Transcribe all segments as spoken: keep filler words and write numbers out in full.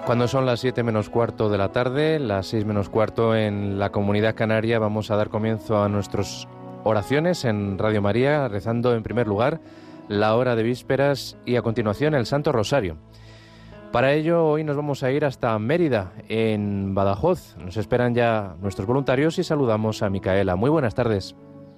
Cuando son las siete menos cuarto de la tarde, las seis menos cuarto en la Comunidad Canaria, vamos a dar comienzo a nuestras oraciones en Radio María, rezando en primer lugar la hora de vísperas y a continuación el Santo Rosario. Para ello, hoy nos vamos a ir hasta Mérida, en Badajoz. Nos esperan ya nuestros voluntarios y saludamos a Micaela. Muy buenas tardes.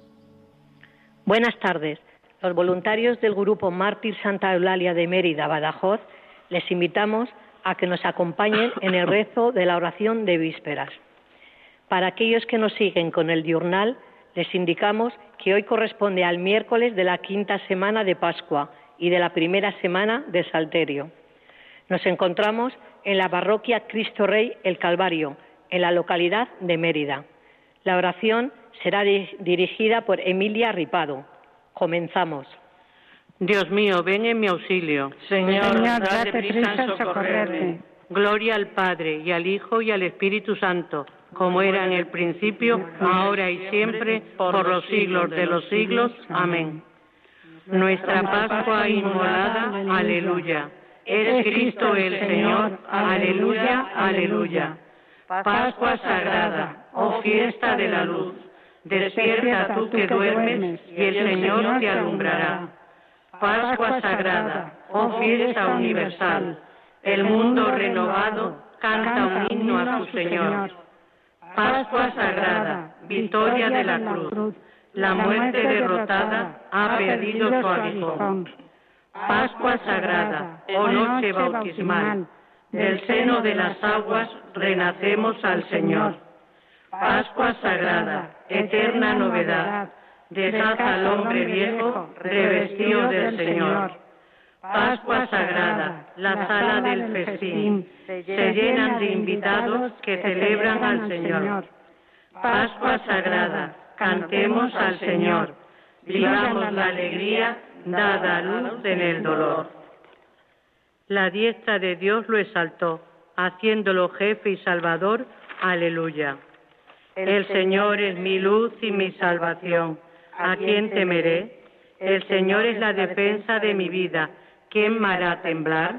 Buenas tardes. Los voluntarios del Grupo Mártir Santa Eulalia de Mérida, Badajoz, les invitamos a que nos acompañen en el rezo de la oración de vísperas. Para aquellos que nos siguen con el diurnal, les indicamos que hoy corresponde al miércoles de la quinta semana de Pascua y de la primera semana de Salterio. Nos encontramos en la parroquia Cristo Rey el Calvario, en la localidad de Mérida. La oración será di- dirigida por Emilia Ripado. Comenzamos. Dios mío, ven en mi auxilio. Señor, Señor date prisa en socorrerme. Gloria al Padre, y al Hijo, y al Espíritu Santo, como era en el principio, ahora y siempre, por los siglos de los siglos. Amén. Nuestra Pascua inmolada, aleluya. Es Cristo el Señor, aleluya, aleluya. Pascua sagrada, oh fiesta de la luz. Despierta tú que duermes, y el Señor te alumbrará. Pascua sagrada, oh fiesta universal, el mundo renovado canta un himno a su Señor. Pascua sagrada, victoria de la cruz, la muerte derrotada ha perdido su aguijón. Pascua sagrada, oh noche bautismal, del seno de las aguas renacemos al Señor. Pascua sagrada, eterna novedad, deshaza al hombre viejo, revestido del Señor. Pascua sagrada, la sala del festín, se llenan de invitados que celebran al Señor. Pascua sagrada, cantemos al Señor, vivamos la alegría dada a luz en el dolor. La diestra de Dios lo exaltó, haciéndolo jefe y salvador. Aleluya. El Señor es mi luz y mi salvación. ¿A quién temeré? El Señor es la defensa de mi vida. ¿Quién me hará temblar?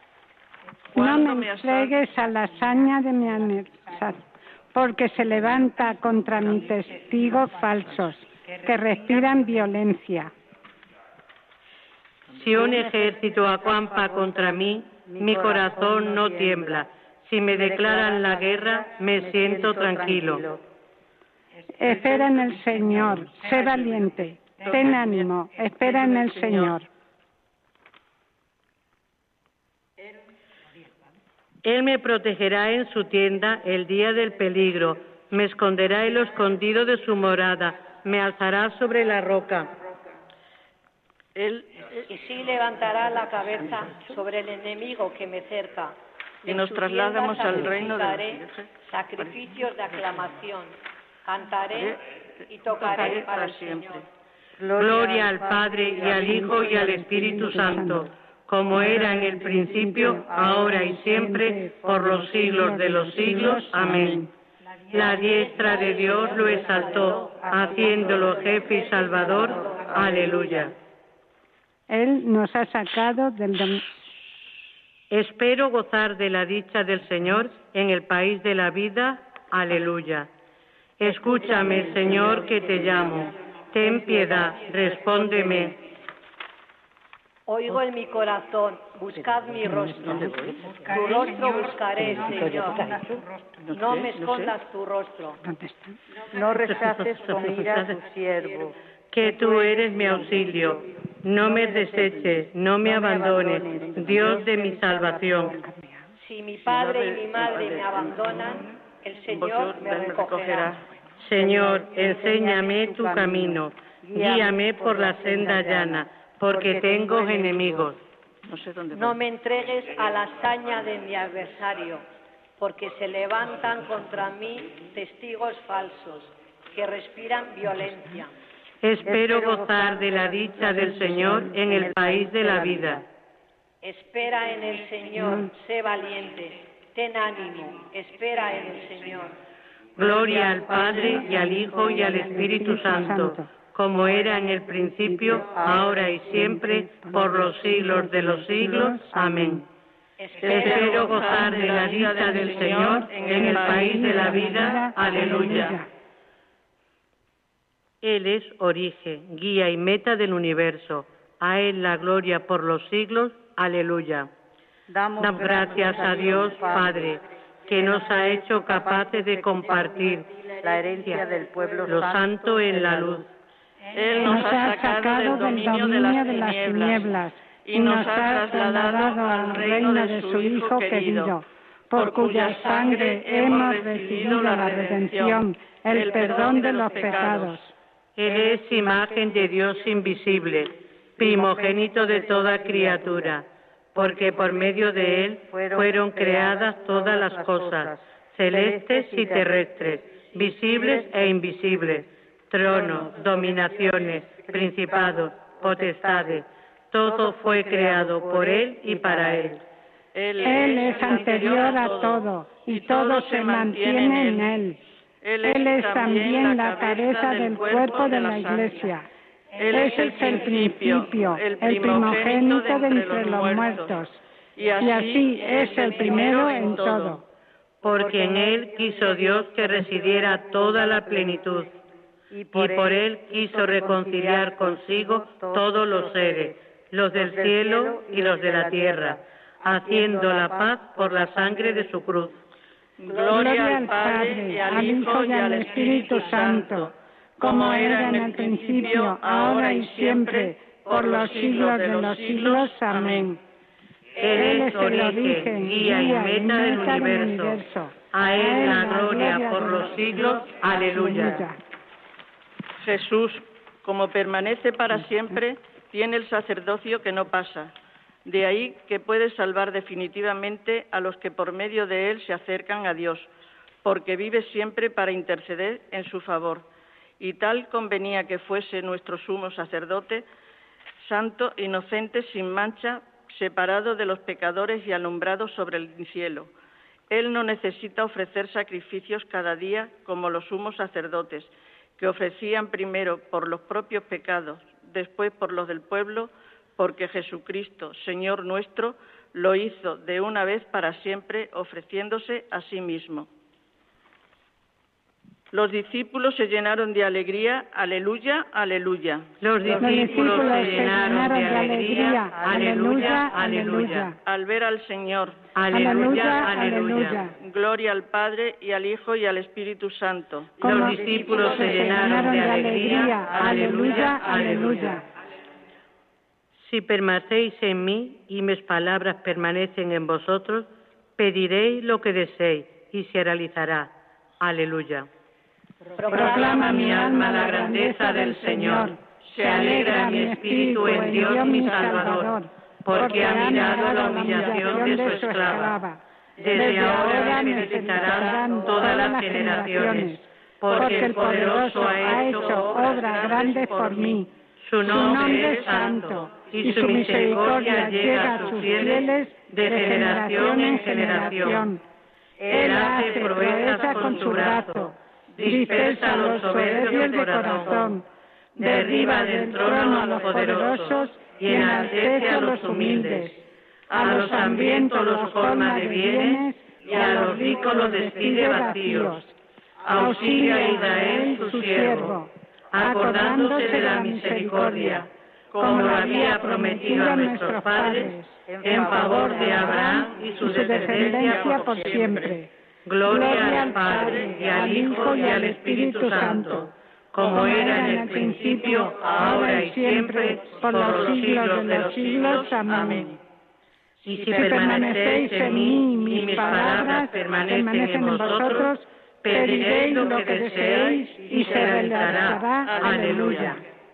No me entregues a la hazaña de mi adversario, porque se levanta contra mí testigos falsos, que respiran violencia. Si un ejército acampa contra mí, mi corazón no tiembla. Si me declaran la guerra, me siento tranquilo. Espera en el Señor, sé valiente, ten ánimo, espera en el Señor. Él me protegerá en su tienda el día del peligro, me esconderá en lo escondido de su morada, me alzará sobre la roca. Él, y sí levantará la cabeza sobre el enemigo que me cerca. Y nos trasladamos al reino de los sacrificios de aclamación. Cantaré y tocaré para el Señor. Gloria al Padre, y al Hijo, y al Espíritu Santo, como era en el principio, ahora y siempre, por los siglos de los siglos. Amén. La diestra de Dios lo exaltó, haciéndolo jefe y salvador. Aleluya. Él nos ha sacado del... Espero gozar de la dicha del Señor en el país de la vida. Aleluya. Escúchame, Señor, que te llamo. Ten piedad, respóndeme. Oigo en mi corazón, buscad mi rostro. Tu rostro buscaré, Señor. No me escondas tu rostro. No rechaces con ira a tu siervo. Que tú eres mi auxilio. No me deseches, no me abandones, Dios de mi salvación. Si mi padre y mi madre me abandonan, el Señor me recogerá. Señor, enséñame tu camino, guíame por la senda llana, porque tengo enemigos. No me entregues a la hazaña de mi adversario, porque se levantan contra mí testigos falsos, que respiran violencia. Espero gozar de la dicha del Señor en el país de la vida. Espera en el Señor, sé valiente, ten ánimo, espera en el Señor. Gloria al Padre, y al Hijo, y al Espíritu Santo, como era en el principio, ahora y siempre, por los siglos de los siglos. Amén. Espero gozar de la dicha del Señor en el país de la vida. Aleluya. Él es origen, guía y meta del universo. A Él la gloria por los siglos. Aleluya. Damos, Damos gracias a Dios Padre, que nos ha hecho capaces de compartir la herencia del pueblo lo santo en la luz. Él nos ha sacado del dominio de las tinieblas y nos ha trasladado al reino de su Hijo querido, por cuya sangre hemos recibido la redención, el perdón de los pecados. Él es imagen de Dios invisible, primogénito de toda criatura, porque por medio de Él fueron creadas todas las cosas, celestes y terrestres, visibles e invisibles, tronos, dominaciones, principados, potestades. Todo fue creado por Él y para Él. Él es anterior a todo, y todo se mantiene en Él. Él es también la cabeza del cuerpo de la Iglesia. Él es el principio, el primogénito de entre los muertos, y así es el primero en todo. Porque en Él quiso Dios que residiera toda la plenitud, y por Él quiso reconciliar consigo todos los seres, los del cielo y los de la tierra, haciendo la paz por la sangre de su cruz. Gloria al Padre, al Hijo y al Espíritu Santo, como era en el principio, ahora y siempre, por los siglos de los siglos. Amén. Él es el origen, guía y meta del universo. A Él la gloria por los siglos. Aleluya. Jesús, como permanece para siempre, tiene el sacerdocio que no pasa. De ahí que puede salvar definitivamente a los que por medio de Él se acercan a Dios, porque vive siempre para interceder en su favor. Y tal convenía que fuese nuestro sumo sacerdote, santo, inocente, sin mancha, separado de los pecadores y alumbrado sobre el cielo. Él no necesita ofrecer sacrificios cada día como los sumos sacerdotes, que ofrecían primero por los propios pecados, después por los del pueblo, porque Jesucristo, Señor nuestro, lo hizo de una vez para siempre, ofreciéndose a sí mismo. Los discípulos se llenaron de alegría, aleluya, aleluya. Los discípulos se llenaron de alegría, aleluya, aleluya. Al ver al Señor, aleluya, aleluya. Gloria al Padre y al Hijo y al Espíritu Santo. Los discípulos se llenaron de alegría, aleluya, aleluya. Si permanecéis en mí y mis palabras permanecen en vosotros, pediréis lo que deseéis y se realizará. Aleluya. Proclama mi alma la grandeza del Señor. Se alegra mi espíritu en Dios mi Salvador, porque ha mirado la humillación de su esclava. Desde ahora me felicitarán todas las generaciones, porque el Poderoso ha hecho obras grandes por mí. Su nombre es santo, y su misericordia llega a sus fieles de generación en generación. Él hace proezas con su brazo, dispersa a los soberbios de corazón, derriba del trono a los poderosos y enaltece a los humildes. A los hambrientos los colma de bienes y a los ricos los despide vacíos. Auxilia a Israel su siervo, acordándose de la misericordia, como lo había prometido a nuestros padres, en favor de Abraham y su descendencia por siempre. Gloria al Padre, y al Hijo, y al Espíritu Santo, como era en el principio, ahora y siempre, por los siglos de los siglos. Amén. Y si permanecéis en mí, y mis palabras permanecen en vosotros, pediréis lo que deseéis y se realizará. Aleluya.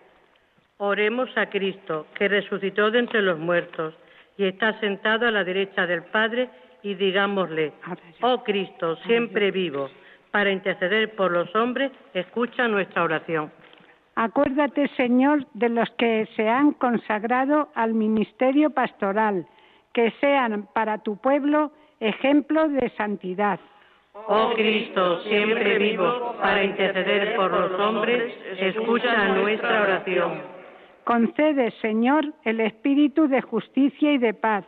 Oremos a Cristo, que resucitó de entre los muertos y está sentado a la derecha del Padre, y digámosle: oh Cristo, siempre vivo, para interceder por los hombres, escucha nuestra oración. Acuérdate, Señor, de los que se han consagrado al ministerio pastoral, que sean para tu pueblo ejemplo de santidad. Oh Cristo, siempre vivo, para interceder por los hombres, escucha nuestra oración. Concede, Señor, el espíritu de justicia y de paz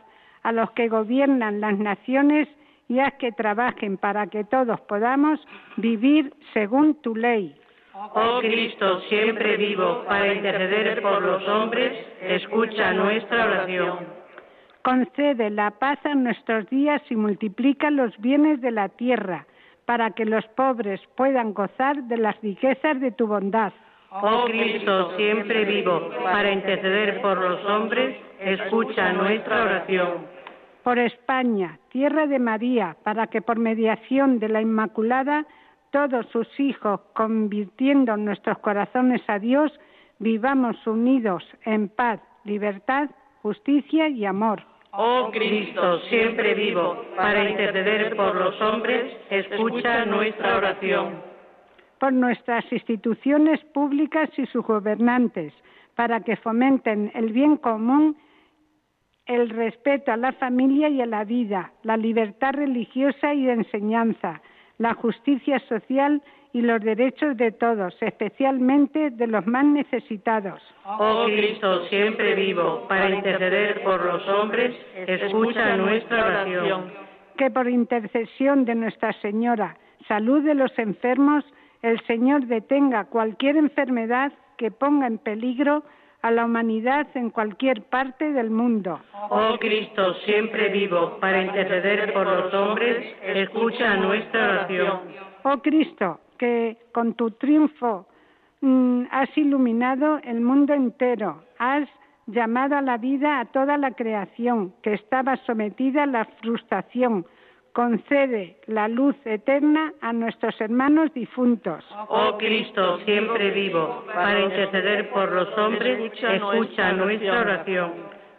a los que gobiernan las naciones y haz que trabajen para que todos podamos vivir según tu ley. Oh Cristo, siempre vivo, para interceder por los hombres, escucha nuestra oración. Concede la paz a nuestros días y multiplica los bienes de la tierra, para que los pobres puedan gozar de las riquezas de tu bondad. Oh Cristo, siempre vivo, para interceder por los hombres, escucha nuestra oración. Por España, tierra de María, para que por mediación de la Inmaculada, todos sus hijos, convirtiendo nuestros corazones a Dios, vivamos unidos en paz, libertad, justicia y amor. Oh Cristo, siempre vivo, para interceder por los hombres, escucha nuestra oración. Por nuestras instituciones públicas y sus gobernantes, para que fomenten el bien común, el respeto a la familia y a la vida, la libertad religiosa y de enseñanza, la justicia social y los derechos de todos, especialmente de los más necesitados. Oh Cristo, siempre vivo, para interceder por los hombres, escucha nuestra oración. Que por intercesión de Nuestra Señora, salud de los enfermos, el Señor detenga cualquier enfermedad que ponga en peligro a la humanidad en cualquier parte del mundo. Oh Cristo, siempre vivo, para interceder por los hombres, escucha nuestra oración. Oh Cristo, que con tu triunfo mmm, has iluminado el mundo entero, has llamado a la vida a toda la creación que estaba sometida a la frustración. Concede la luz eterna a nuestros hermanos difuntos. Oh Cristo, siempre vivo, para interceder por los hombres, escucha nuestra oración.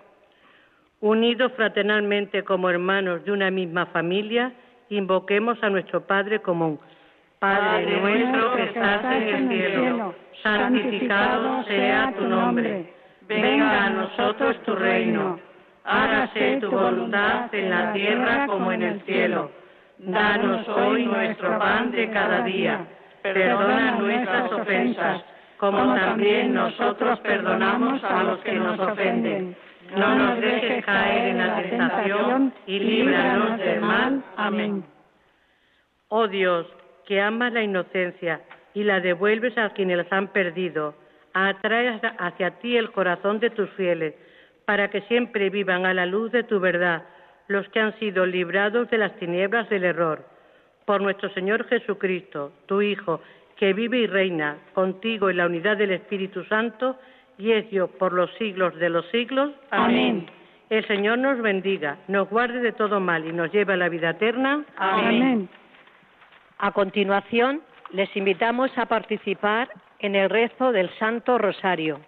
Unidos fraternalmente como hermanos de una misma familia, invoquemos a nuestro Padre común. Padre nuestro que estás en el cielo, santificado sea tu nombre. Venga a nosotros tu reino. Hágase tu voluntad en la tierra como en el cielo. Danos hoy nuestro pan de cada día. Perdona nuestras ofensas, como también nosotros perdonamos a los que nos ofenden. No nos dejes caer en la tentación y líbranos del mal. Amén. Oh Dios, que amas la inocencia y la devuelves a quienes las han perdido, atraes hacia ti el corazón de tus fieles, para que siempre vivan a la luz de tu verdad los que han sido librados de las tinieblas del error. Por nuestro Señor Jesucristo, tu Hijo, que vive y reina contigo en la unidad del Espíritu Santo, y es Dios por los siglos de los siglos. Amén. El Señor nos bendiga, nos guarde de todo mal y nos lleve a la vida eterna. Amén. Amén. A continuación, les invitamos a participar en el rezo del Santo Rosario.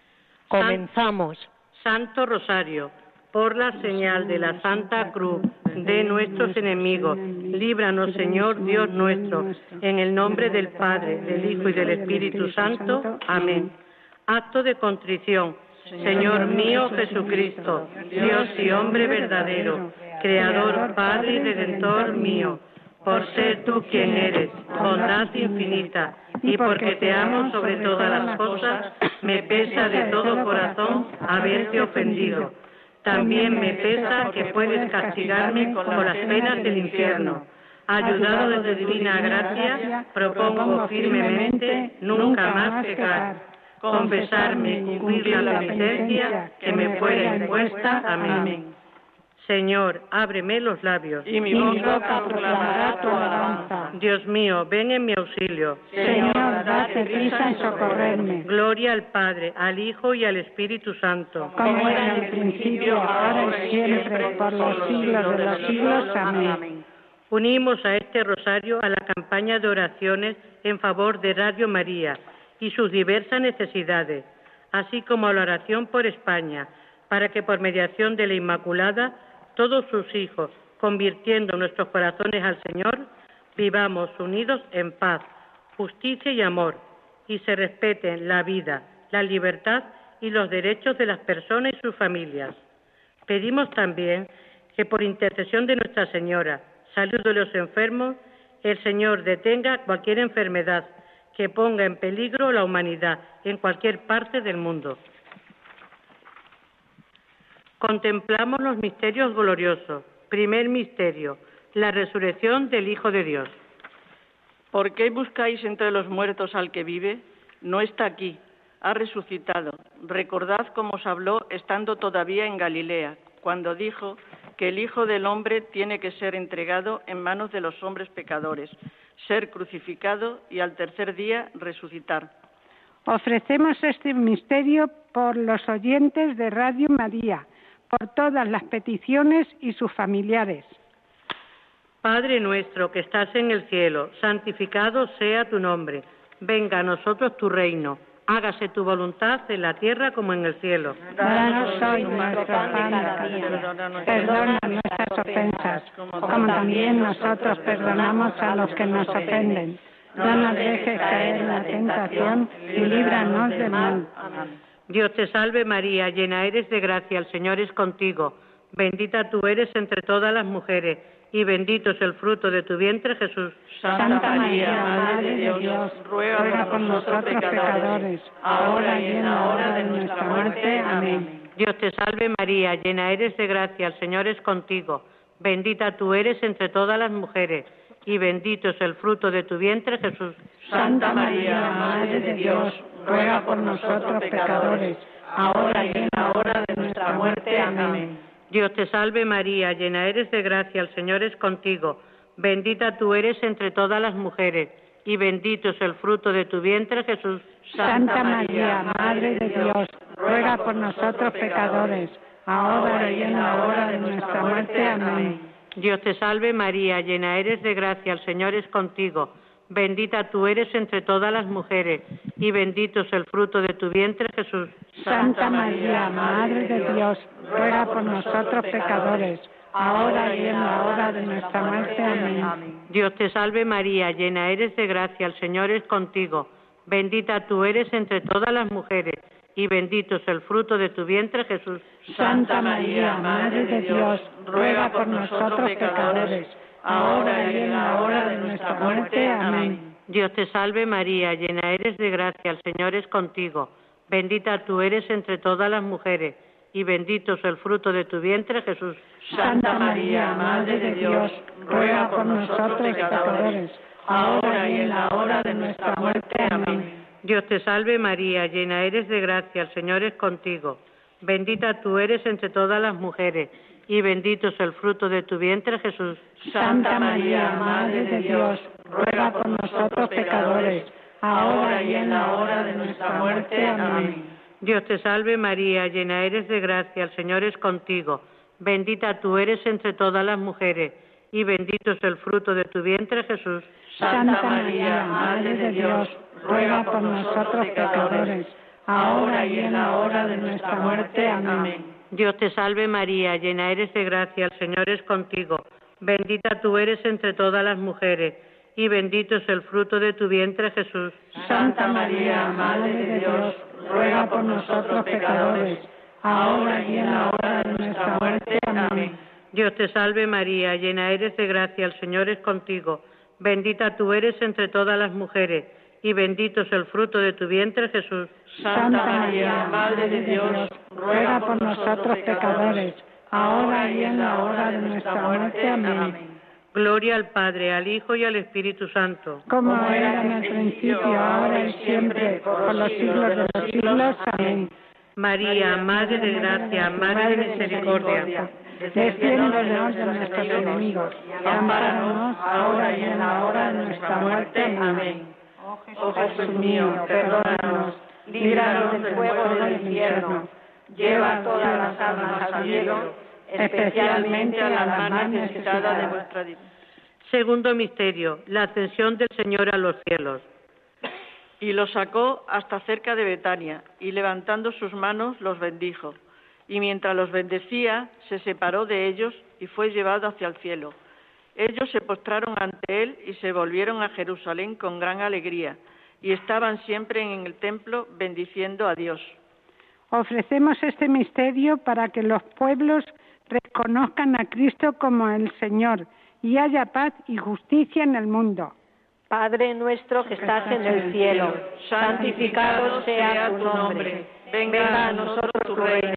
Comenzamos. Santo Rosario, por la señal de la Santa Cruz de nuestros enemigos, líbranos, Señor Dios nuestro, en el nombre del Padre, del Hijo y del Espíritu Santo. Amén. Acto de contrición. Señor mío Jesucristo, Dios y hombre verdadero, Creador, Padre y Redentor mío, por ser tú quien eres, bondad infinita, y porque te amo sobre todas las cosas, me pesa de todo corazón haberte ofendido. También me pesa que puedes castigarme con las penas del infierno. Ayudado de tu divina gracia, propongo firmemente nunca más pecar, confesarme y cumplir la penitencia que me fuera impuesta. Amén. Señor, ábreme los labios, y mi boca proclamará tu alabanza. Dios mío, ven en mi auxilio. Señor, date prisa en socorrerme. Gloria al Padre, al Hijo y al Espíritu Santo. Como era en el principio, ahora y siempre, por los siglos de los siglos. Amén. Unimos a este rosario a la campaña de oraciones en favor de Radio María y sus diversas necesidades, así como a la oración por España, para que por mediación de la Inmaculada todos sus hijos, convirtiendo nuestros corazones al Señor, vivamos unidos en paz, justicia y amor, y se respeten la vida, la libertad y los derechos de las personas y sus familias. Pedimos también que por intercesión de Nuestra Señora, salud de los enfermos, el Señor detenga cualquier enfermedad que ponga en peligro la humanidad en cualquier parte del mundo. Contemplamos los misterios gloriosos. Primer misterio, la resurrección del Hijo de Dios. ¿Por qué buscáis entre los muertos al que vive? No está aquí, ha resucitado. Recordad cómo os habló estando todavía en Galilea, cuando dijo que el Hijo del Hombre tiene que ser entregado en manos de los hombres pecadores, ser crucificado y al tercer día resucitar. Ofrecemos este misterio por los oyentes de Radio María, por todas las peticiones y sus familiares. Padre nuestro que estás en el cielo, santificado sea tu nombre. Venga a nosotros tu reino. Hágase tu voluntad en la tierra como en el cielo. Danos hoy nuestro pan cada día. Perdona nuestras ofensas, como también nosotros perdonamos a los que nos ofenden. No nos dejes caer en la tentación y líbranos del mal. Amén. Dios te salve María, llena eres de gracia, el Señor es contigo. Bendita tú eres entre todas las mujeres, y bendito es el fruto de tu vientre, Jesús. Santa María, Madre de Dios, ruega por nosotros pecadores, ahora y en la hora de nuestra muerte. Amén. Dios te salve María, llena eres de gracia, el Señor es contigo. Bendita tú eres entre todas las mujeres, y bendito es el fruto de tu vientre, Jesús. Santa María, Madre de Dios, ruega por nosotros pecadores, ahora y en la hora de nuestra muerte. Amén. Dios te salve María, llena eres de gracia, el Señor es contigo. Bendita tú eres entre todas las mujeres, y bendito es el fruto de tu vientre, Jesús. Santa María, Madre de Dios, ruega por nosotros pecadores, ahora y en la hora de nuestra muerte. Amén. Dios te salve María, llena eres de gracia, el Señor es contigo. Bendita tú eres entre todas las mujeres, y bendito es el fruto de tu vientre, Jesús. Santa María, Madre de Dios, ruega por nosotros pecadores, ahora y en la hora de nuestra muerte. Amén. Dios te salve María, llena eres de gracia, el Señor es contigo. Bendita tú eres entre todas las mujeres, y bendito es el fruto de tu vientre, Jesús. Santa María, Madre de Dios, ruega por nosotros pecadores, ahora y en la hora de nuestra muerte. Amén. Dios te salve María, llena eres de gracia, el Señor es contigo. Bendita tú eres entre todas las mujeres, y bendito es el fruto de tu vientre, Jesús. Santa María, Madre de Dios, ruega por nosotros pecadores, ahora y en la hora de nuestra muerte. Amén. Dios te salve María, llena eres de gracia, el Señor es contigo. Bendita tú eres entre todas las mujeres, y bendito es el fruto de tu vientre, Jesús. Santa María, Madre de Dios, ruega por nosotros pecadores, ahora y en la hora de nuestra muerte. Amén. Dios te salve María, llena eres de gracia, el Señor es contigo. Bendita tú eres entre todas las mujeres, y bendito es el fruto de tu vientre, Jesús. Santa María, Madre de Dios, ruega por nosotros pecadores, ahora y en la hora de nuestra muerte. Amén. Dios te salve María, llena eres de gracia, el Señor es contigo. Bendita tú eres entre todas las mujeres, y bendito es el fruto de tu vientre, Jesús. Santa María, Madre de Dios, ruega por nosotros pecadores, ahora y en la hora de nuestra muerte. Amén. Dios te salve María, llena eres de gracia, el Señor es contigo. Bendita tú eres entre todas las mujeres, y bendito es el fruto de tu vientre, Jesús. Santa María, Madre de Dios, ruega por nosotros pecadores, ahora y en la hora de nuestra muerte. Amén. Gloria al Padre, al Hijo y al Espíritu Santo. Como era en el principio, ahora y siempre, por los siglos de los siglos. Amén. María, Madre de gracia, Madre de misericordia, defiéndonos de nuestros enemigos, y ampáranos ahora y en la hora de nuestra muerte. Amén. Oh Jesús mío, perdónanos, líbranos del fuego del infierno, lleva todas las almas al cielo, especialmente a las más necesitadas de vuestra divina. Segundo misterio, la ascensión del Señor a los cielos. Y los sacó hasta cerca de Betania, y levantando sus manos los bendijo. Y mientras los bendecía, se separó de ellos y fue llevado hacia el cielo. Ellos se postraron ante él y se volvieron a Jerusalén con gran alegría, y estaban siempre en el templo bendiciendo a Dios. Ofrecemos este misterio para que los pueblos reconozcan a Cristo como el Señor y haya paz y justicia en el mundo. Padre nuestro que estás en el cielo, santificado sea tu nombre. Venga a nosotros tu reino.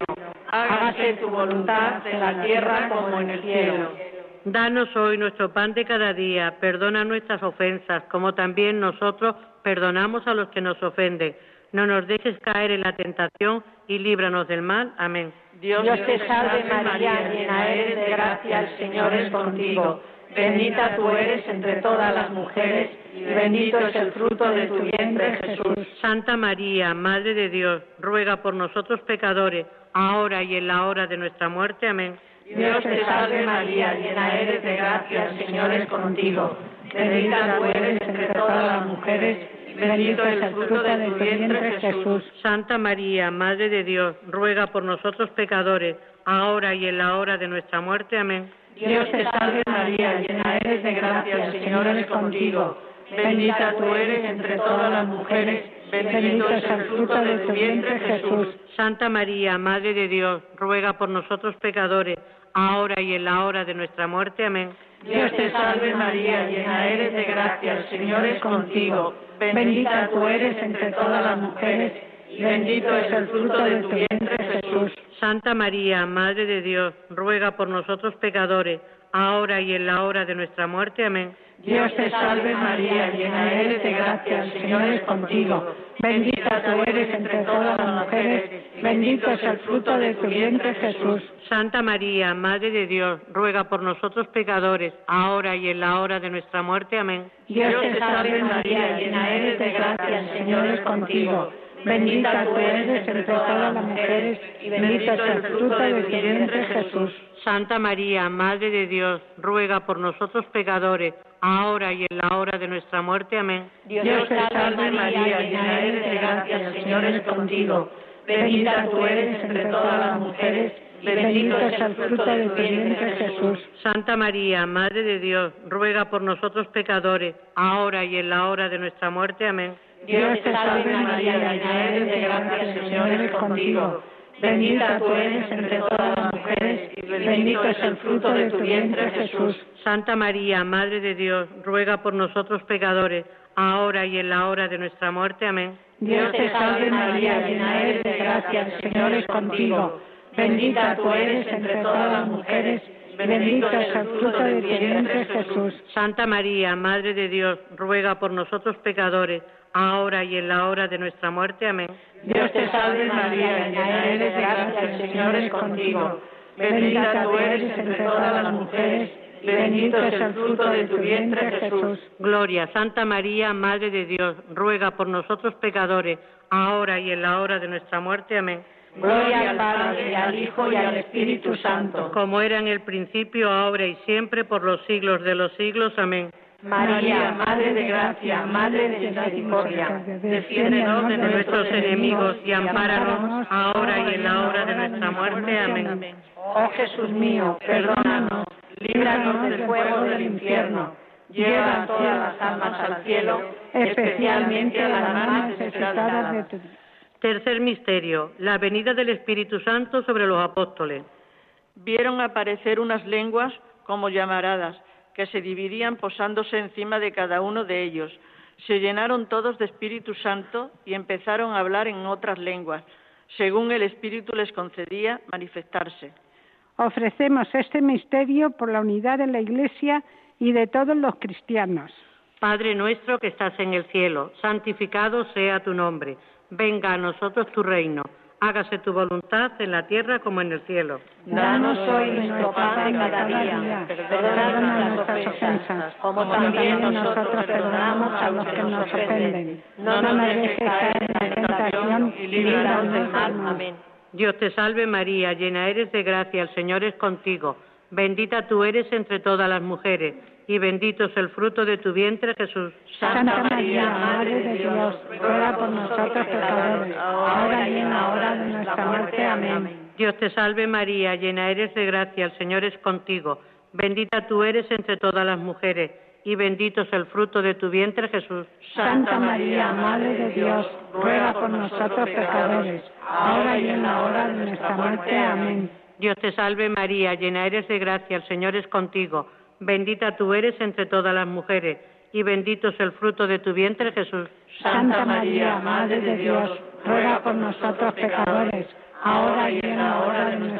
hágase tu voluntad en la tierra como en el cielo. Danos hoy nuestro pan de cada día, perdona nuestras ofensas, como también nosotros perdonamos a los que nos ofenden. No nos dejes caer en la tentación y líbranos del mal. Amén. Dios te salve María, llena eres de gracia, el Señor es contigo. Bendita tú eres entre todas las mujeres, y bendito es el fruto de tu vientre, Jesús. Santa María, Madre de Dios, ruega por nosotros pecadores, ahora y en la hora de nuestra muerte. Amén. Dios te salve María, llena eres de gracia, el Señor es contigo. Bendita tú eres entre todas las mujeres, y bendito es el fruto de tu vientre, Jesús. Santa María, Madre de Dios, ruega por nosotros pecadores, ahora y en la hora de nuestra muerte. Amén. Dios te salve María, llena eres de gracia, el Señor es contigo. Bendita tú eres entre todas las mujeres, bendito es el fruto de tu vientre, Jesús. Santa María, Madre de Dios, ruega por nosotros pecadores, ahora y en la hora de nuestra muerte. Amén. Dios te salve María, llena eres de gracia, el Señor es contigo. Bendita tú eres entre todas las mujeres, y bendito es el fruto de tu vientre, Jesús. Santa María, Madre de Dios, ruega por nosotros pecadores, ahora y en la hora de nuestra muerte. Amén. Dios te salve María, llena eres de gracia, el Señor es contigo. Bendita tú eres entre todas las mujeres, bendito es el fruto de tu vientre, Jesús. Santa María, Madre de Dios, ruega por nosotros pecadores, ahora y en la hora de nuestra muerte. Amén. Dios te salve María, llena eres de gracia, el Señor es contigo. Bendita tú eres entre todas las mujeres, y bendito es el fruto de tu vientre, Jesús. Santa María, Madre de Dios, ruega por nosotros pecadores, ahora y en la hora de nuestra muerte. Amén. Dios te salve María, llena eres de gracia, el Señor es contigo. Bendita tú eres entre todas las mujeres, y bendito es el fruto de tu vientre, Jesús. Santa María, Madre de Dios, ruega por nosotros pecadores, ahora y en la hora de nuestra muerte. Amén. Dios te salve María, llena eres de gracia, el Señor es contigo. Bendita tú eres entre todas las mujeres, y bendito es el fruto de tu vientre, Jesús. Santa María, Madre de Dios, ruega por nosotros pecadores, ahora y en la hora de nuestra muerte. Amén. Dios te salve María, llena eres de gracia, el Señor es contigo. Bendita tú eres entre todas las mujeres, bendito es el fruto de tu vientre, Jesús. Santa María, Madre de Dios, ruega por nosotros pecadores, ahora y en la hora de nuestra muerte. Amén. Dios te salve María, llena eres de gracia, el Señor es contigo. Bendita tú eres entre todas las mujeres, bendito es el fruto de tu vientre, Jesús. Gloria, Santa María, Madre de Dios, ruega por nosotros pecadores, ahora y en la hora de nuestra muerte. Amén. Gloria al Padre, al Hijo y al Espíritu Santo. Como era en el principio, ahora y siempre, por los siglos de los siglos. Amén. María, Madre de Gracia, Madre de Misericordia, defiéndenos de nuestros enemigos y ampáranos ahora y en la hora de nuestra muerte. Amén. Oh Jesús mío, perdónanos, líbranos del fuego del infierno, lleva a todas las almas al cielo, especialmente a las más necesitadas de tu. Tercer misterio, la venida del Espíritu Santo sobre los apóstoles. Vieron aparecer unas lenguas como llamaradas, que se dividían posándose encima de cada uno de ellos. Se llenaron todos de Espíritu Santo y empezaron a hablar en otras lenguas, según el Espíritu les concedía manifestarse. Ofrecemos este misterio por la unidad de la Iglesia y de todos los cristianos. Padre nuestro que estás en el cielo, santificado sea tu nombre. Venga a nosotros tu reino. Hágase tu voluntad en la tierra como en el cielo. Danos hoy nuestro pan de cada día. Perdónanos nuestras ofensas, como también nosotros perdonamos a los que nos ofenden. No nos dejes caer en la tentación y líbranos del mal. Amén. Dios te salve María, llena eres de gracia, el Señor es contigo. Bendita tú eres entre todas las mujeres, y bendito es el fruto de tu vientre, Jesús. Santa María, Madre de Dios, ruega por nosotros pecadores, ahora y en la hora de nuestra muerte. Amén. Dios te salve María, llena eres de gracia, el Señor es contigo. Bendita tú eres entre todas las mujeres, y bendito es el fruto de tu vientre, Jesús. Santa María, Madre de Dios, ruega por nosotros pecadores, ahora y en la hora de nuestra muerte. Amén. Dios te salve María, llena eres de gracia, el Señor es contigo. Bendita tú eres entre todas las mujeres, y bendito es el fruto de tu vientre, Jesús. Santa María, Madre de Dios, ruega por nosotros pecadores, ahora y en la hora de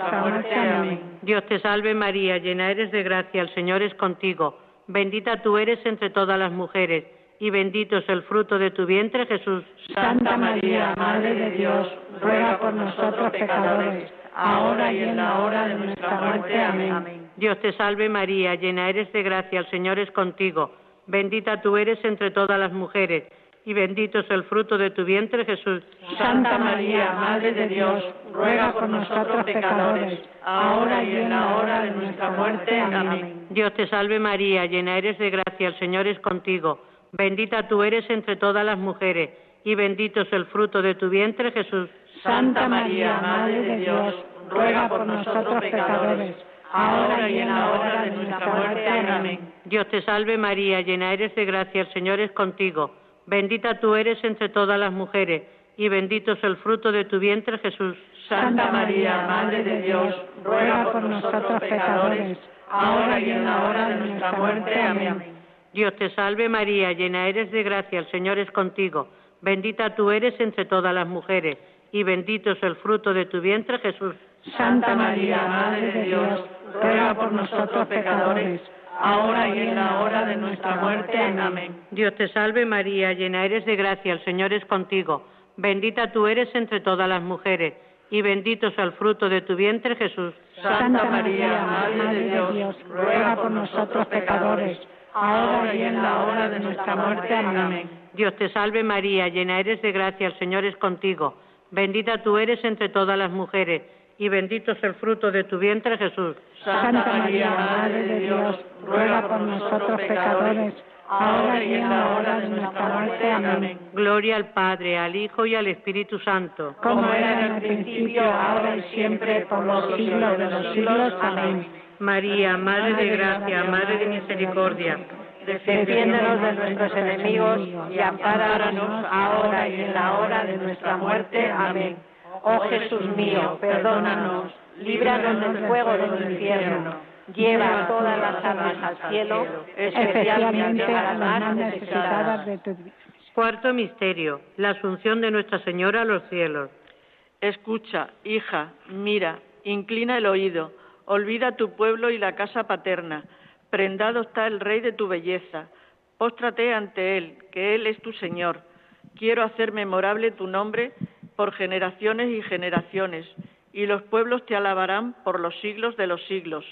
muerte. Amén. Dios te salve María, llena eres de gracia, el Señor es contigo. Bendita tú eres entre todas las mujeres, y bendito es el fruto de tu vientre, Jesús. Santa María, Madre de Dios, ruega por nosotros pecadores, ahora y en la hora de nuestra muerte. Amén. Dios te salve María, llena eres de gracia, el Señor es contigo. Bendita tú eres entre todas las mujeres, y bendito es el fruto de tu vientre, Jesús. Santa María, Madre de Dios, ruega por nosotros pecadores, ahora y en la hora de nuestra muerte. Amén. Dios te salve María, llena eres de gracia, el Señor es contigo. Bendita tú eres entre todas las mujeres, y bendito es el fruto de tu vientre, Jesús. Santa María, Madre de Dios, ruega por nosotros pecadores, ahora y en la hora de nuestra muerte. Amén. Dios te salve María, llena eres de gracia, el Señor es contigo. Bendita tú eres entre todas las mujeres, y bendito es el fruto de tu vientre, Jesús. Santa María, Madre de Dios, ruega por nosotros pecadores, ahora y en la hora de nuestra muerte. Amén. Dios te salve María, llena eres de gracia, el Señor es contigo. Bendita tú eres entre todas las mujeres, y bendito es el fruto de tu vientre, Jesús. Santa María, Madre de Dios, ruega por nosotros pecadores, ahora y en la hora de nuestra muerte. Amén. Dios te salve María, llena eres de gracia, el Señor es contigo. Bendita tú eres entre todas las mujeres, y bendito es el fruto de tu vientre, Jesús. Santa María, Madre de Dios, ruega por nosotros pecadores, ahora y en la hora de nuestra muerte. Amén. Dios te salve María, llena eres de gracia, el Señor es contigo. Bendita tú eres entre todas las mujeres, y bendito es el fruto de tu vientre, Jesús. Santa María, Madre de Dios, ruega por nosotros pecadores, ahora y en la hora de nuestra muerte. Amén. Gloria al Padre, al Hijo y al Espíritu Santo. Como era en el principio, ahora y siempre, por los siglos de los siglos. Amén. María, Madre de gracia, Madre de misericordia, defiéndonos de nuestros enemigos y ampáranos ahora y en la hora de nuestra muerte. Amén. Oh Jesús mío, perdónanos, líbranos del fuego del infierno, lleva todas las almas al cielo, especialmente a las más necesitadas de tu vida. Cuarto misterio, la asunción de Nuestra Señora a los cielos. Escucha, hija, mira, inclina el oído, olvida tu pueblo y la casa paterna. Prendado está el Rey de tu belleza. Póstrate ante Él, que Él es tu Señor. Quiero hacer memorable tu nombre por generaciones y generaciones, y los pueblos te alabarán por los siglos de los siglos.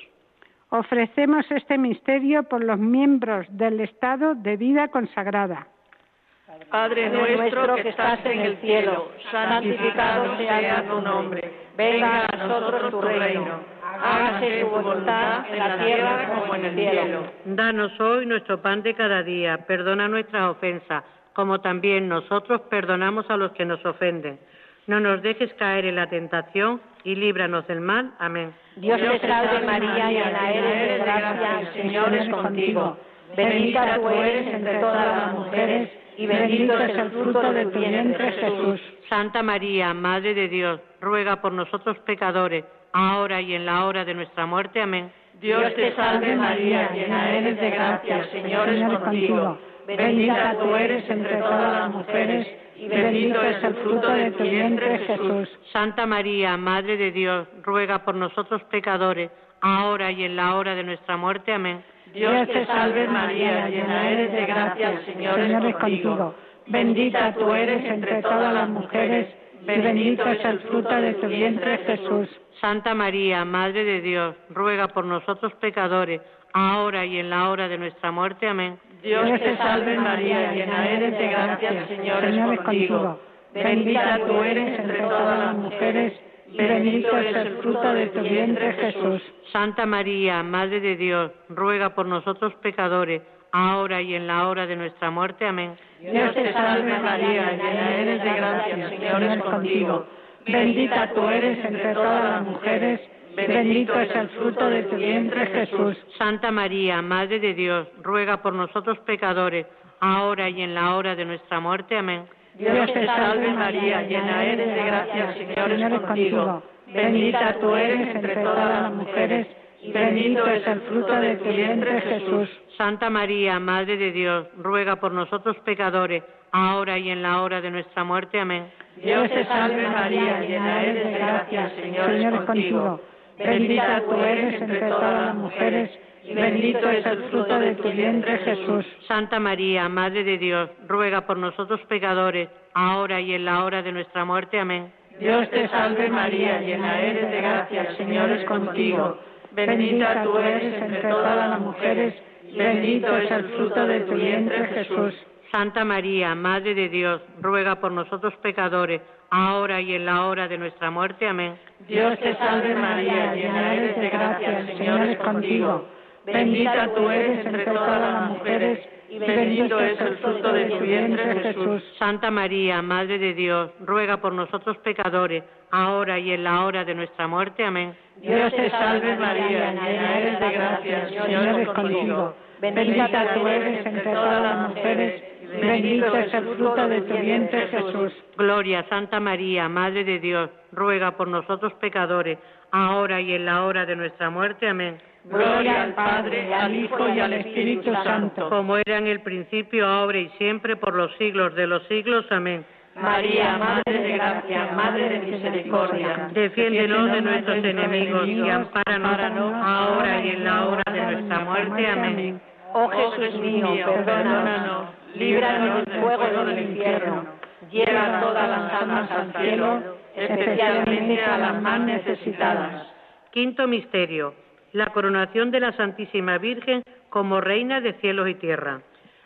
Ofrecemos este misterio por los miembros del estado de vida consagrada. Padre nuestro que estás en el cielo, santificado sea tu nombre. Venga a nosotros tu reino. Hágase tu voluntad en la tierra como en el cielo. Danos hoy nuestro pan de cada día. Perdona nuestras ofensas, como también nosotros perdonamos a los que nos ofenden. No nos dejes caer en la tentación y líbranos del mal. Amén. Dios te salve María, llena eres de gracia, el Señor es contigo. Bendita tú eres entre todas las mujeres, y bendito es el fruto de tu vientre, Jesús. Santa María, Madre de Dios, ruega por nosotros pecadores, ahora y en la hora de nuestra muerte. Amén. Dios te salve María, llena eres de gracia, el Señor es contigo. Bendita tú eres entre todas las mujeres, y bendito es el fruto de tu vientre, Jesús. Santa María, Madre de Dios, ruega por nosotros pecadores, ahora y en la hora de nuestra muerte. Amén. Dios te salve María, llena eres de gracia, el Señor es contigo. Bendita tú eres entre todas las mujeres, y bendito es el fruto de tu vientre, Jesús. Santa María, Madre de Dios, ruega por nosotros pecadores, ahora y en la hora de nuestra muerte. Amén. Dios te salve María, llena eres de gracia, el Señor es contigo. Bendita tú eres entre todas las mujeres, y bendito es el fruto de tu vientre, Jesús. Santa María, Madre de Dios, ruega por nosotros pecadores, ahora y en la hora de nuestra muerte. Amén. Dios te salve María, llena eres de gracia, el Señor es contigo. Bendita tú eres entre todas las mujeres, bendito es el fruto de tu vientre, Jesús. Santa María, Madre de Dios, ruega por nosotros pecadores, ahora y en la hora de nuestra muerte. Amén. Dios te salve María, llena eres de gracia, el Señor es contigo. Bendita tú eres entre todas las mujeres, y bendito es el fruto de tu vientre, Jesús. Santa María, Madre de Dios, ruega por nosotros pecadores, ahora y en la hora de nuestra muerte. Amén. Dios te salve María, llena eres de gracia, el Señor es contigo. Bendita tú eres entre todas las mujeres, y bendito es el fruto de tu vientre, Jesús. Santa María, Madre de Dios, ruega por nosotros pecadores, ahora y en la hora de nuestra muerte. Amén. Dios te salve María, llena eres de gracia, el Señor es contigo. Bendita tú eres entre todas las mujeres, y bendito es el fruto de tu vientre, Jesús. Santa María, Madre de Dios, ruega por nosotros pecadores, ahora y en la hora de nuestra muerte. Amén. Dios te salve María, llena eres de gracia, el Señor es contigo. Bendita tú eres entre todas las mujeres, y bendito es el fruto de tu vientre, Jesús. Santa María, Madre de Dios, ruega por nosotros pecadores, ahora y en la hora de nuestra muerte. Amén. Dios te salve María, llena eres de gracia, el Señor es contigo. Bendita tú eres entre todas las mujeres, y bendito es el fruto de tu vientre, Jesús. Gloria, Santa María, Madre de Dios, ruega por nosotros pecadores, ahora y en la hora de nuestra muerte. Amén. Gloria al Padre, al Hijo y al Espíritu Santo. Como era en el principio, ahora y siempre, por los siglos de los siglos. Amén. María, Madre de gracia, Madre de misericordia, defiéndenos de nuestros enemigos y ampáranos ahora y en la hora de nuestra muerte. Amén. Oh Jesús mío, perdónanos, líbranos del fuego del infierno, lleva todas las almas al cielo, especialmente a las más necesitadas. Quinto misterio: la coronación de la Santísima Virgen como Reina de cielos y tierra.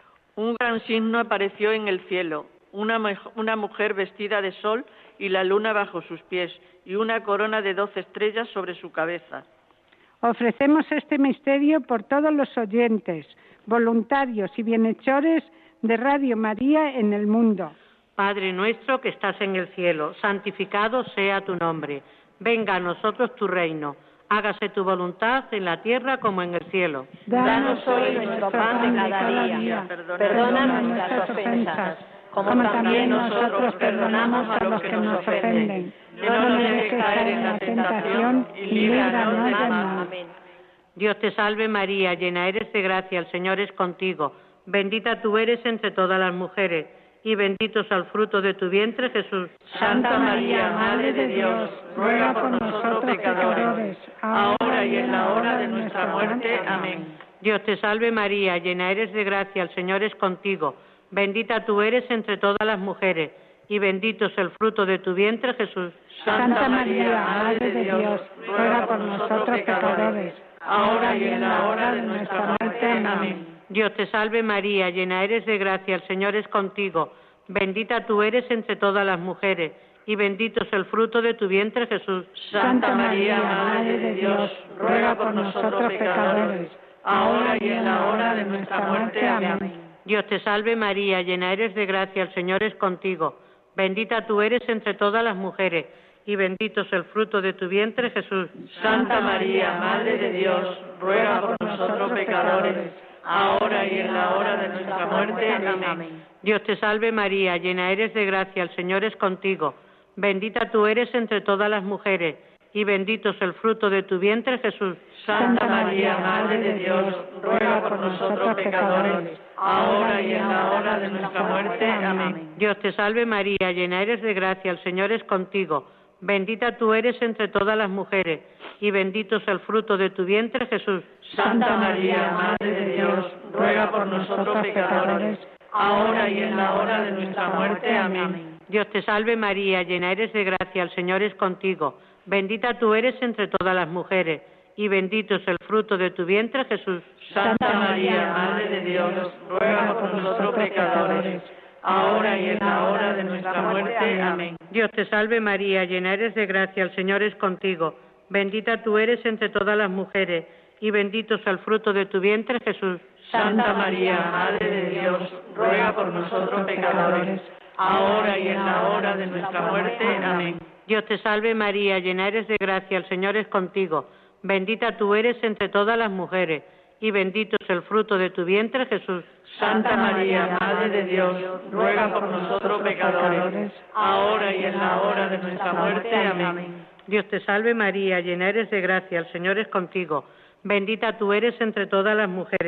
Un gran signo apareció en el cielo, una, una mujer vestida de sol y la luna bajo sus pies, y una corona de doce estrellas sobre su cabeza. Ofrecemos este misterio por todos los oyentes, voluntarios y bienhechores de Radio María en el mundo. Padre nuestro que estás en el cielo, santificado sea tu nombre. Venga a nosotros tu reino. Hágase tu voluntad en la tierra como en el cielo. Danos hoy nuestro pan de cada día. Perdona nuestras ofensas, como también nosotros perdonamos a los que nos ofenden. No nos dejes caer en la tentación y líbranos del mal. Amén. Dios te salve María, llena eres de gracia, el Señor es contigo. Bendita tú eres entre todas las mujeres, y bendito es el fruto de tu vientre, Jesús. Santa María, Madre de Dios, ruega por nosotros pecadores, ahora y en la hora de nuestra muerte. Amén. Dios te salve María, llena eres de gracia, el Señor es contigo. Bendita tú eres entre todas las mujeres, y bendito es el fruto de tu vientre, Jesús. Santa María, Madre de Dios, ruega por nosotros pecadores, ahora y en la hora de nuestra muerte. Amén. Dios te salve María, llena eres de gracia, el Señor es contigo. Bendita tú eres entre todas las mujeres, y bendito es el fruto de tu vientre, Jesús. Santa María, Madre de Dios, ruega por nosotros pecadores, ahora y en la hora de nuestra muerte. Amén. Dios te salve María, llena eres de gracia, el Señor es contigo. Bendita tú eres entre todas las mujeres, y bendito es el fruto de tu vientre, Jesús. Santa María, Madre de Dios, ruega por nosotros pecadores, ahora y en la hora de nuestra muerte. Amén. Dios te salve María, llena eres de gracia, el Señor es contigo. Bendita tú eres entre todas las mujeres, y bendito es el fruto de tu vientre, Jesús. Santa María, Madre de Dios, ruega por nosotros pecadores, ahora y en la hora de nuestra muerte. Amén. Dios te salve María, llena eres de gracia, el Señor es contigo. Bendita tú eres entre todas las mujeres, y bendito es el fruto de tu vientre, Jesús. Santa María, Madre de Dios, ruega por nosotros pecadores, ahora y en la hora de nuestra muerte. Amén. Dios te salve María, llena eres de gracia, el Señor es contigo. Bendita tú eres entre todas las mujeres, y bendito es el fruto de tu vientre, Jesús. Santa María, Madre de Dios, ruega por nosotros pecadores, ahora y en la hora de nuestra muerte. Amén. Dios te salve María, llena eres de gracia, el Señor es contigo. Bendita tú eres entre todas las mujeres, y bendito es el fruto de tu vientre, Jesús. Santa María, Madre de Dios, ruega por nosotros pecadores, ahora y en la hora de nuestra muerte. Amén. Dios te salve María, llena eres de gracia, el Señor es contigo. Bendita tú eres entre todas las mujeres, y bendito es el fruto de tu vientre, Jesús. Santa María, Madre de Dios, ruega por nosotros pecadores, ahora y en la hora de nuestra muerte. Amén. Dios te salve María, llena eres de gracia, el Señor es contigo. Bendita tú eres entre todas las mujeres,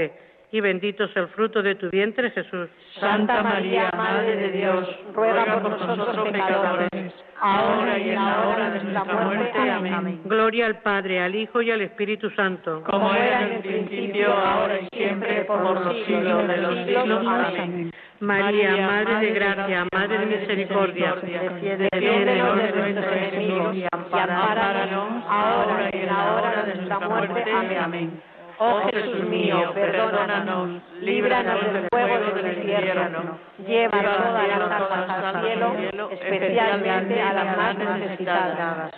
y bendito es el fruto de tu vientre, Jesús. Santa María, Madre de Dios, ruega por nosotros pecadores, ahora y en la hora de nuestra muerte. Amén. Gloria al Padre, al Hijo y al Espíritu Santo. Como era en el principio, ahora y siempre, por los siglos de los siglos. Amén. María, Madre de gracia, Madre de misericordia, defiéndenos de nuestros enemigos y ampáranos ahora y en la hora de nuestra muerte. Amén. Oh Jesús mío, perdónanos, líbranos del fuego del infierno, lleva todas las almas al cielo, especialmente a las más necesitadas.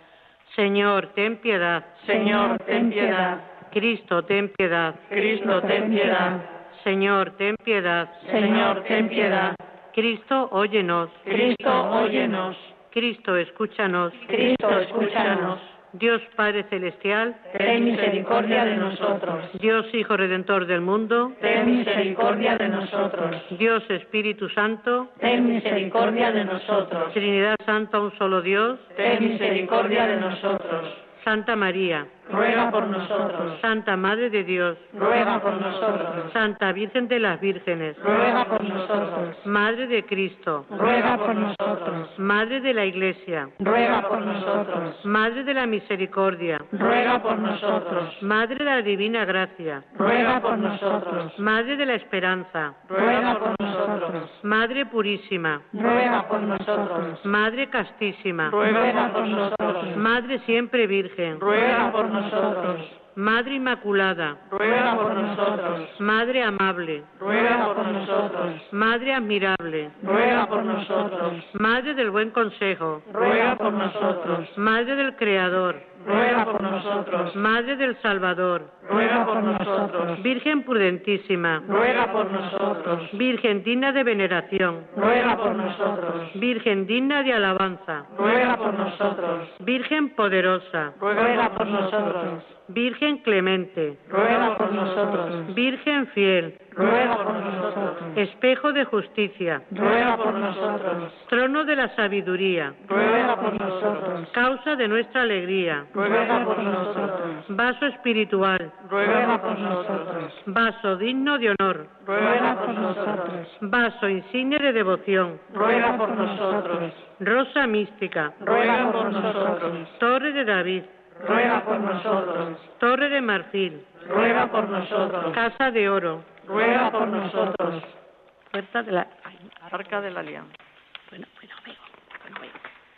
Señor, ten piedad. Señor, ten piedad. Cristo, ten piedad. Cristo, ten piedad. Señor, ten piedad. Señor, ten piedad. Cristo, óyenos. Cristo, óyenos. Cristo, escúchanos. Cristo, escúchanos. Dios Padre Celestial, ten misericordia de nosotros. Dios Hijo Redentor del mundo, ten misericordia de nosotros. Dios Espíritu Santo, ten misericordia de nosotros. Trinidad Santa, un solo Dios, ten misericordia de nosotros. Santa María, ruega por nosotros. Santa Madre de Dios, ruega por nosotros. Santa Virgen de las Vírgenes, ruega por nosotros. Madre de Cristo, ruega por nosotros. Madre de la Iglesia, ruega por nosotros. Madre de la Misericordia, ruega por nosotros. Madre de la Divina Gracia, ruega por nosotros. Madre de la Esperanza, ruega por nosotros. Madre Purísima, ruega por nosotros. Madre Castísima, ruega por nosotros. Madre Siempre Virgen, ruega por nosotros. Madre Inmaculada, ruega por nosotros. Madre Amable, ruega por nosotros. Madre Admirable, ruega por nosotros. Madre del Buen Consejo, ruega por nosotros. Madre del Creador, ruega por nosotros. Madre del Salvador, ruega por nosotros. Virgen prudentísima, ruega por nosotros. Virgen digna de veneración, ruega por nosotros. Virgen digna de alabanza, ruega por nosotros. Virgen poderosa, ruega por nosotros. Virgen clemente, ruega por nosotros. Virgen fiel, ruega por nosotros. Espejo de justicia, ruega por nosotros. Trono de la sabiduría, ruega por nosotros. Causa de nuestra alegría, ruega por nosotros. Vaso espiritual, ruega por nosotros. Vaso digno de honor, ruega por nosotros. Vaso insigne de devoción, ruega por nosotros. Rosa mística, ruega por nosotros. Torre de David, ruega por nosotros. Torre de marfil, ruega por nosotros. Casa de oro, ruega por nosotros. Puerta de la Arca de la Alianza. Bueno, bueno, amigo, bueno, amigo.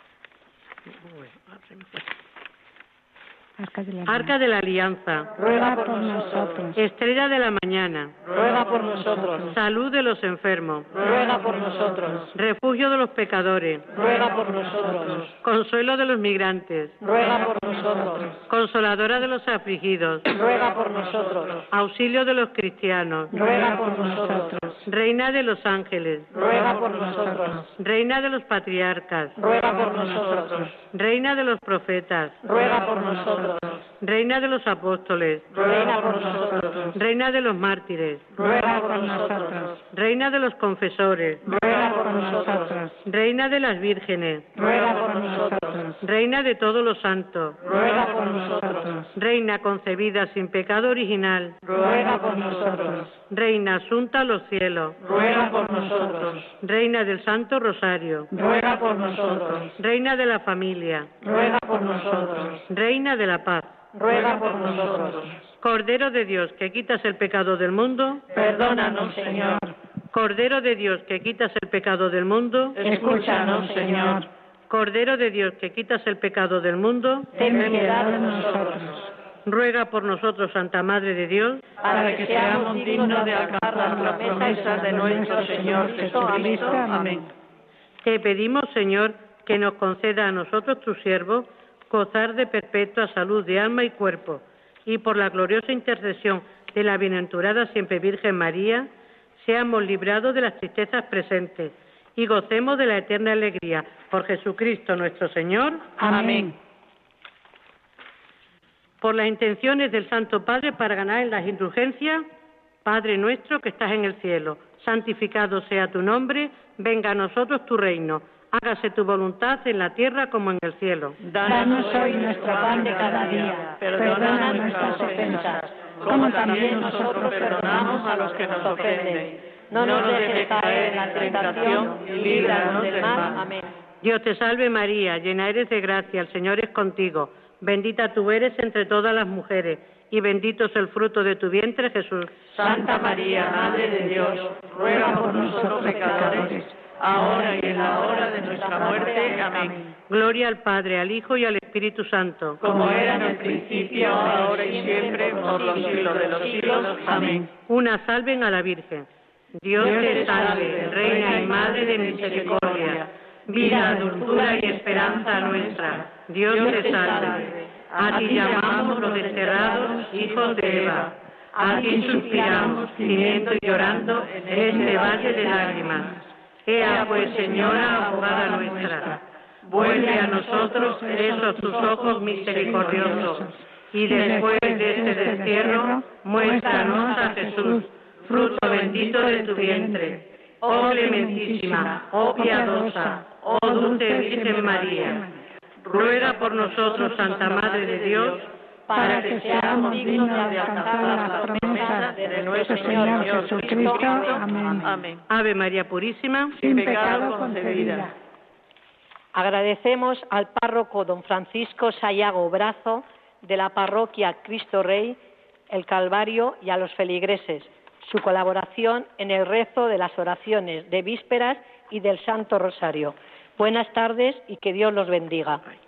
Arca de la Arca de la Alianza, ruega por nosotros. Estrella de la mañana, ruega por nosotros. Salud de los enfermos, ruega por nosotros. Refugio de los pecadores, ruega por nosotros. Consuelo de los migrantes, ruega por nosotros. Consoladora de los afligidos, ruega por nosotros. Auxilio de los cristianos, ruega por nosotros. Reina de los ángeles, ruega por nosotros. Reina de los patriarcas, ruega por nosotros. Reina de los profetas, ruega por nosotros. Reina de los apóstoles, ruega por nosotros. Reina de los mártires, ruega por nosotros. Reina de los confesores, ruega por nosotros. Reina de las vírgenes, ruega por nosotros. Reina de todos los santos, ruega por nosotros. Reina concebida sin pecado original, ruega por nosotros. Reina asunta a los cielos, ruega por nosotros. Reina del Santo Rosario, ruega por nosotros. Reina de la familia, ruega por nosotros. Reina de la paz, ruega por nosotros. Cordero de Dios que quitas el pecado del mundo, perdónanos, Señor. Cordero de Dios que quitas el pecado del mundo, escúchanos, Señor. Cordero de Dios que quitas el pecado del mundo, ten piedad de nosotros. Ruega por nosotros, Santa Madre de Dios, para que seamos dignos de alcanzar las promesas de nuestro Señor Jesucristo. Amén. Te pedimos, Señor, que nos conceda a nosotros, tus siervos, gozar de perpetua salud de alma y cuerpo, y por la gloriosa intercesión de la bienaventurada siempre Virgen María, seamos librados de las tristezas presentes y gocemos de la eterna alegría. Por Jesucristo nuestro Señor. Amén. Por las intenciones del Santo Padre para ganar en las indulgencias, Padre nuestro que estás en el cielo, santificado sea tu nombre, venga a nosotros tu reino, hágase tu voluntad en la tierra como en el cielo. Danos hoy nuestro pan de cada día, perdona nuestras ofensas, como también nosotros perdonamos a los que nos ofenden. No nos dejes caer en la tentación y líbranos del mal. Amén. Dios te salve María, llena eres de gracia, el Señor es contigo. Bendita tú eres entre todas las mujeres, y bendito es el fruto de tu vientre, Jesús. Santa María, Madre de Dios, ruega por nosotros pecadores, ahora y en la hora de nuestra muerte. Amén. Gloria al Padre, al Hijo y al Espíritu Santo. Como era en el principio, ahora y siempre, por los siglos de los siglos. Amén. Una salven a la Virgen. Dios te salve, Reina y Madre de misericordia, vida, dulzura y esperanza nuestra. Dios te salve. A ti llamamos los desterrados hijos de Eva. A ti suspiramos, gimiendo y llorando en este valle de lágrimas. Ea pues, Señora, abogada nuestra, vuelve a nosotros esos tus ojos misericordiosos, y después de este destierro, muéstranos a Jesús, fruto bendito de tu vientre. Oh clementísima, oh piadosa, oh dulce Virgen María, ruega por nosotros, Santa Madre de Dios, para que seamos dignos de alcanzar las promesas de nuestro Señor Jesucristo. Amén. Amén. Ave María Purísima, sin pecado concebida. Agradecemos al párroco don Francisco Sayago Brazo de la parroquia Cristo Rey, el Calvario, y a los feligreses su colaboración en el rezo de las oraciones de vísperas y del Santo Rosario. Buenas tardes y que Dios los bendiga.